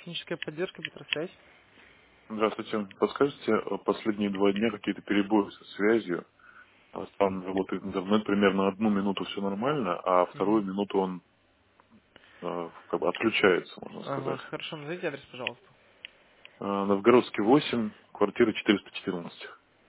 Техническая поддержка, Петросвязь. Здравствуйте. Подскажите, последние 2 дня какие-то перебои со связью? Там работает интернет, примерно 1 минуту все нормально, а вторую Мгм. минуту он как бы отключается, можно Ага, сказать. хорошо, назовите адрес, пожалуйста. Новгородский 8, квартира 414.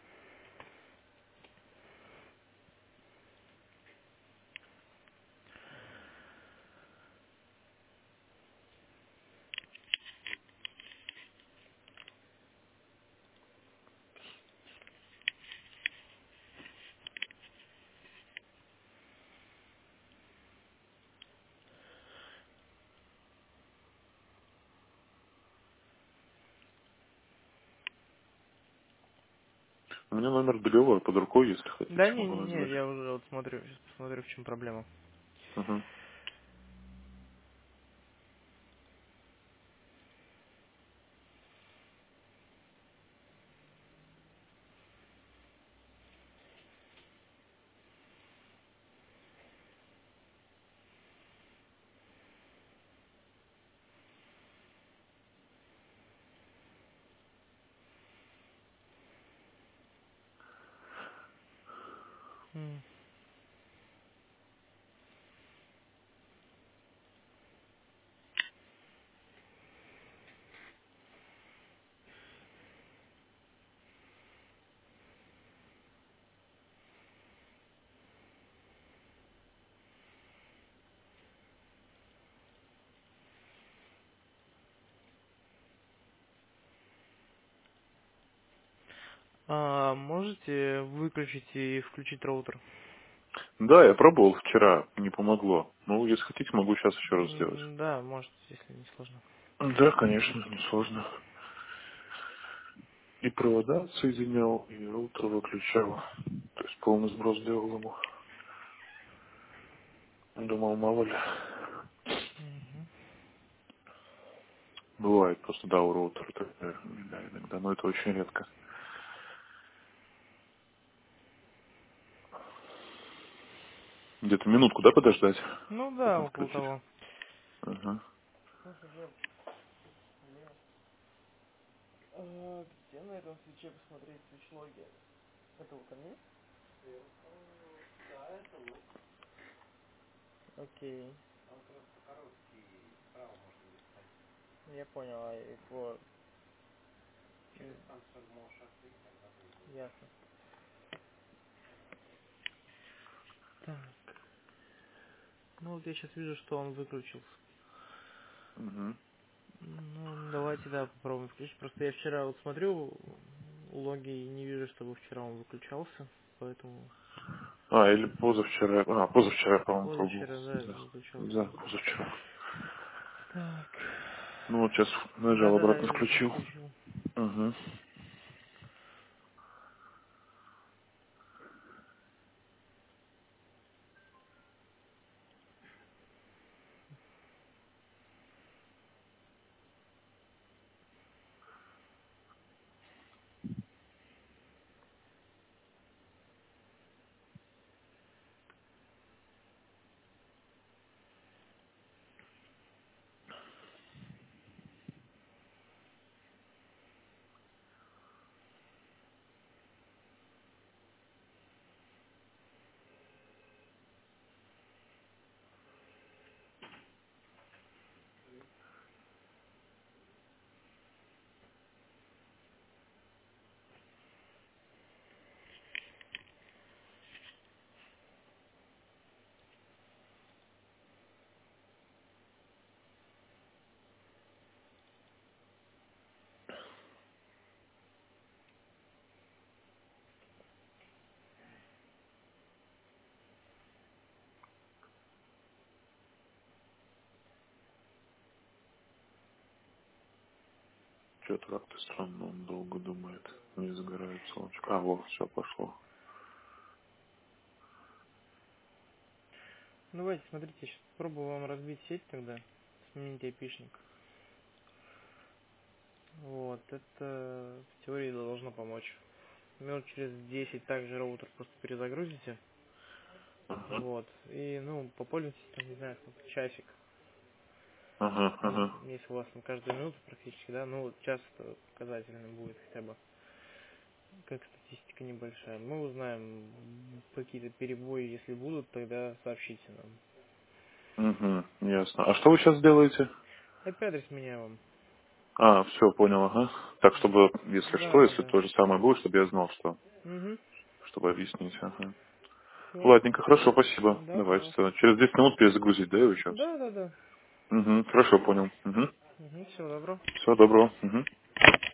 У меня номер договора под рукой, если хотите, Да, могу не, назвать. я уже вот смотрю, сейчас посмотрю, в чем проблема. Угу. М. Можете выключить и включить роутер? Да, я пробовал вчера, не помогло. Ну, если хотите, могу сейчас еще раз сделать. Да, можете, если не сложно. Да, конечно, несложно. И провода соединял, и роутер выключал. То есть полный сброс делал ему. Думал, мало ли. Мгм. Бывает просто, да, у роутера такое, да, иногда, но это очень редко. Где-то минутку, да, подождать? Ну да, Потом около включить. того. Ага. Слушай, Глеб, где на этом свече посмотреть свич-логи? Это вот они? Окей. Я понял, вот. Ясно. Так. Ну вот я сейчас вижу, что он выключился. Угу. Ну, давайте, да, попробуем включить. Просто я вчера вот смотрю логи и не вижу, чтобы вчера он выключался, поэтому Или позавчера. Позавчера, по-моему, пробовал. позавчера, да, Да. выключался. Да, позавчера. Так. Ну вот сейчас нажал, Да-да-да, обратно вижу, что включил. включил. Угу. Что-то как-то странно, он долго думает. Не загорает солнышко. Вот, все пошло. Ну, давайте, смотрите, я сейчас попробую вам разбить сеть тогда, сменить айпишник. Вот, это в теории должно помочь. Минут через 10 также роутер просто перезагрузите. Ага. Вот, и, ну, попользуйтесь, там, не знаю, сколько, часик. Ага, Ну, ага. если у вас на каждую минуту практически, да, ну, вот час показательно будет хотя бы, как статистика небольшая. Мы узнаем какие-то перебои, если будут, тогда сообщите нам. Угу, ясно. А что вы сейчас делаете? IP-адрес меняю вам. А, все, понял, ага. Так, чтобы, если Да, что, да, если да. то же самое будет, чтобы я знал, что, Угу. чтобы объяснить, ага. Все. Ладненько, хорошо, спасибо. Да, Давайте пожалуйста. тогда. Через 10 минут перезагрузить, да, его сейчас? Да, да, да. Угу, хорошо, понял. Угу. Угу. Всего доброго. Всего доброго. Угу.